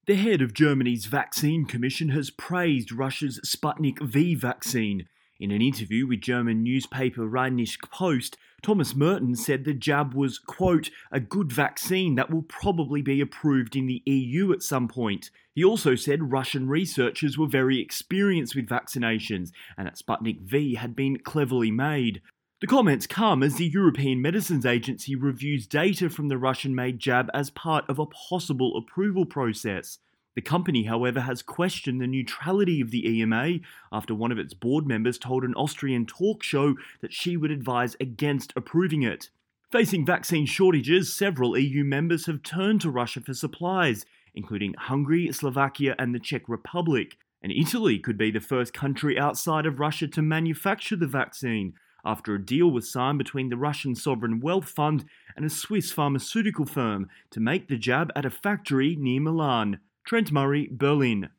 The head of Germany's Vaccine Commission has praised Russia's Sputnik V vaccine. In an interview with German newspaper Rheinische Post, Thomas Merton said the jab was, quote, a good vaccine that will probably be approved in the EU at some point. He also said Russian researchers were very experienced with vaccinations and that Sputnik V had been cleverly made. The comments come as the European Medicines Agency reviews data from the Russian-made jab as part of a possible approval process. The company, however, has questioned the neutrality of the EMA after one of its board members told an Austrian talk show that she would advise against approving it. Facing vaccine shortages, several EU members have turned to Russia for supplies, including Hungary, Slovakia and the Czech Republic. And Italy could be the first country outside of Russia to manufacture the vaccine, after a deal was signed between the Russian Sovereign Wealth Fund and a Swiss pharmaceutical firm to make the jab at a factory near Milan. Trent Murray, Berlin.